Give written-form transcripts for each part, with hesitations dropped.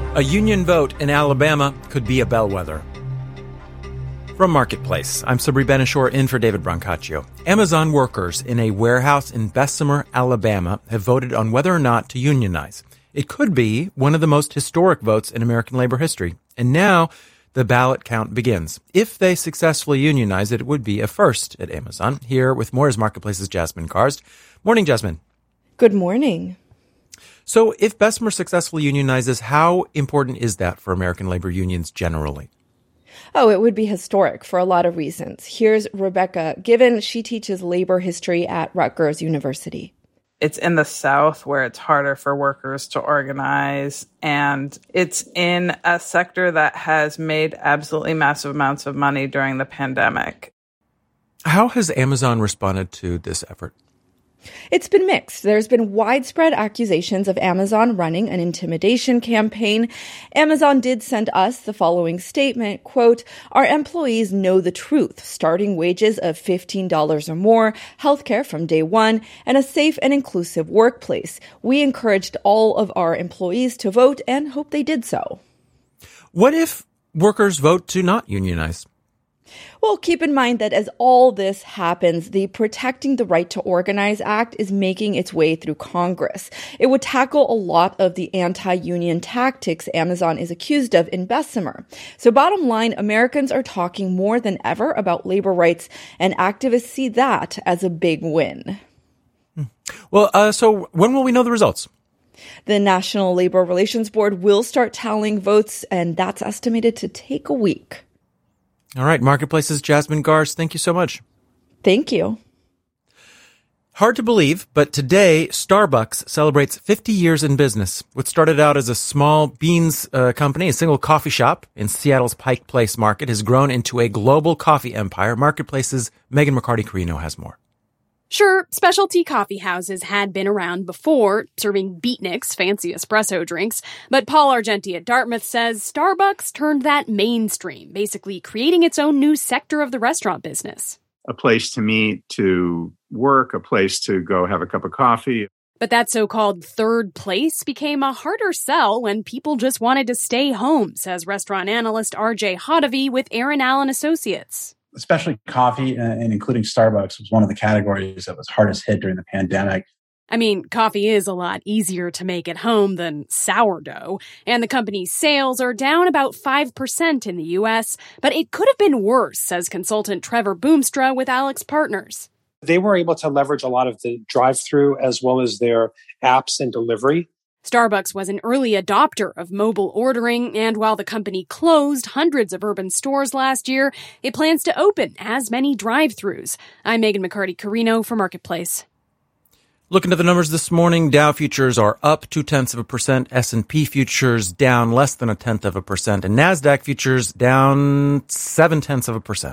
A union vote in Alabama could be a bellwether. From Marketplace, I'm Sabri Benishore in for David Brancaccio. Amazon workers in a warehouse in Bessemer, Alabama, have voted on whether or not to unionize. It could be one of the most historic votes in American labor history. And now the ballot count begins. If they successfully unionize it, it would be a first at Amazon. Here with more is Marketplace's Jasmine Karst. Morning, Jasmine. Good morning. So if Bessemer successfully unionizes, how important is that for American labor unions generally? Oh, it would be historic for a lot of reasons. Here's Rebecca Given. She teaches labor history at Rutgers University. It's in the South where it's harder for workers to organize, and it's in a sector that has made absolutely massive amounts of money during the pandemic. How has Amazon responded to this effort? It's been mixed. There's been widespread accusations of Amazon running an intimidation campaign. Amazon did send us the following statement, quote, "Our employees know the truth, starting wages of $15 or more, healthcare from day one, and a safe and inclusive workplace. We encouraged all of our employees to vote and hope they did so." What if workers vote to not unionize? Well, keep in mind that as all this happens, the Protecting the Right to Organize Act is making its way through Congress. It would tackle a lot of the anti-union tactics Amazon is accused of in Bessemer. So bottom line, Americans are talking more than ever about labor rights, and activists see that as a big win. Well, so when will we know the results? The National Labor Relations Board will start tallying votes, and that's estimated to take a week. All right, Marketplace's Jasmine Karst, thank you so much. Thank you. Hard to believe, but today Starbucks celebrates 50 years in business. What started out as a small beans company, a single coffee shop in Seattle's Pike Place market, has grown into a global coffee empire. Marketplace's Megan McCarty-Carino has more. Sure, specialty coffee houses had been around before, serving beatniks, fancy espresso drinks, but Paul Argenti at Dartmouth says Starbucks turned that mainstream, basically creating its own new sector of the restaurant business. A place to meet, to work, a place to go have a cup of coffee. But that so-called third place became a harder sell when people just wanted to stay home, says restaurant analyst RJ Hodavi with Aaron Allen Associates. Especially coffee and including Starbucks was one of the categories that was hardest hit during the pandemic. I mean, coffee is a lot easier to make at home than sourdough, and the company's sales are down about 5% in the U.S., but it could have been worse, says consultant Trevor Boomstra with Alex Partners. They were able to leverage a lot of the drive-through as well as their apps and delivery. Starbucks was an early adopter of mobile ordering, and while the company closed hundreds of urban stores last year, it plans to open as many drive-thrus. I'm Megan McCarty-Carino for Marketplace. Looking at the numbers this morning, Dow futures are up 0.2%, S&P futures down less than 0.1%, and NASDAQ futures down 0.7%.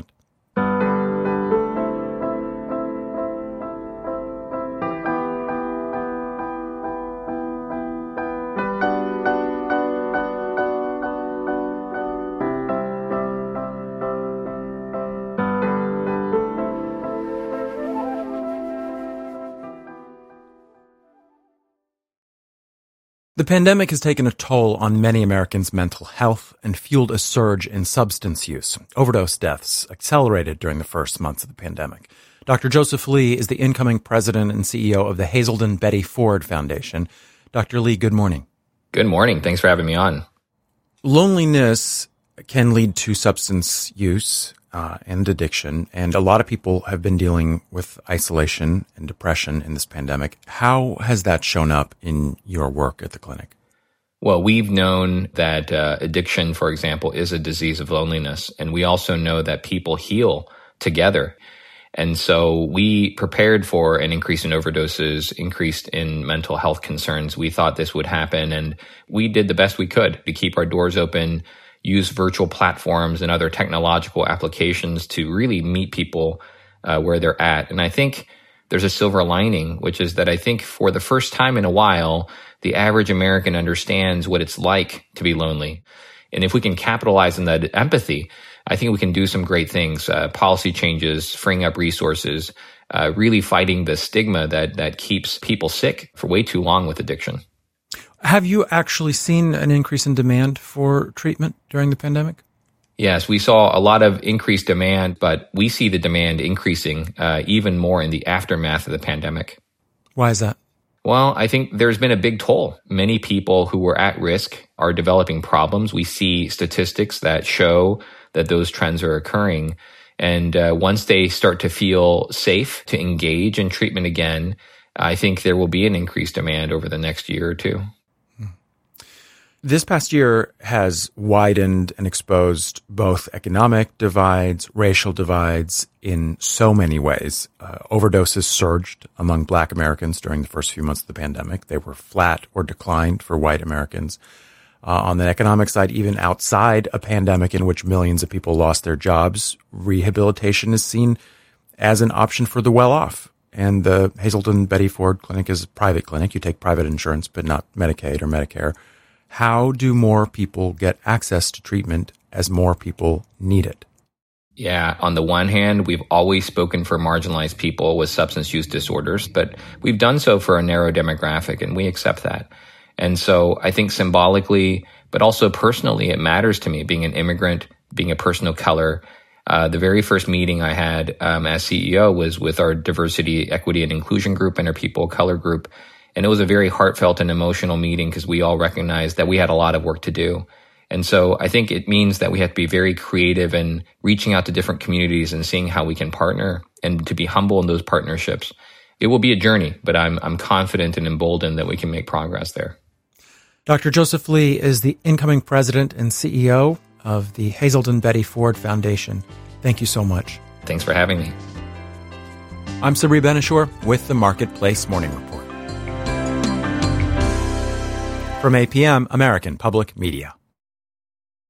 The pandemic has taken a toll on many Americans' mental health and fueled a surge in substance use. Overdose deaths accelerated during the first months of the pandemic. Dr. Joseph Lee is the incoming president and CEO of the Hazelden Betty Ford Foundation. Dr. Lee, good morning. Good morning. Thanks for having me on. Loneliness can lead to substance use and addiction, and a lot of people have been dealing with isolation and depression in this pandemic. How has that shown up in your work at the clinic? Well, we've known that addiction, for example, is a disease of loneliness, and we also know that people heal together. And so we prepared for an increase in overdoses, increase in mental health concerns. We thought this would happen, and we did the best we could to keep our doors open, use virtual platforms and other technological applications to really meet people where they're at. And I think there's a silver lining, which is that I think for the first time in a while, the average American understands what it's like to be lonely. And if we can capitalize on that empathy, I think we can do some great things, policy changes, freeing up resources, really fighting the stigma that keeps people sick for way too long with addiction. Have you actually seen an increase in demand for treatment during the pandemic? Yes, we saw a lot of increased demand, but we see the demand increasing even more in the aftermath of the pandemic. Why is that? Well, I think there's been a big toll. Many people who were at risk are developing problems. We see statistics that show that those trends are occurring. And once they start to feel safe to engage in treatment again, I think there will be an increased demand over the next year or two. This past year has widened and exposed both economic divides, racial divides in so many ways. Overdoses surged among Black Americans during the first few months of the pandemic. They were flat or declined for white Americans. On the economic side, even outside a pandemic in which millions of people lost their jobs, rehabilitation is seen as an option for the well-off. And the Hazelden Betty Ford Clinic is a private clinic. You take private insurance, but not Medicaid or Medicare. How do more people get access to treatment as more people need it? Yeah, on the one hand, we've always spoken for marginalized people with substance use disorders, but we've done so for a narrow demographic, and we accept that. And so I think symbolically, but also personally, it matters to me being an immigrant, being a person of color. The very first meeting I had as CEO was with our diversity, equity, and inclusion group and our people of color group. And it was a very heartfelt and emotional meeting because we all recognized that we had a lot of work to do. And so I think it means that we have to be very creative in reaching out to different communities and seeing how we can partner and to be humble in those partnerships. It will be a journey, but I'm confident and emboldened that we can make progress there. Dr. Joseph Lee is the incoming president and CEO of the Hazelden Betty Ford Foundation. Thank you so much. Thanks for having me. I'm Sabri Ben-Achour with the Marketplace Morning Report. From APM, American Public Media.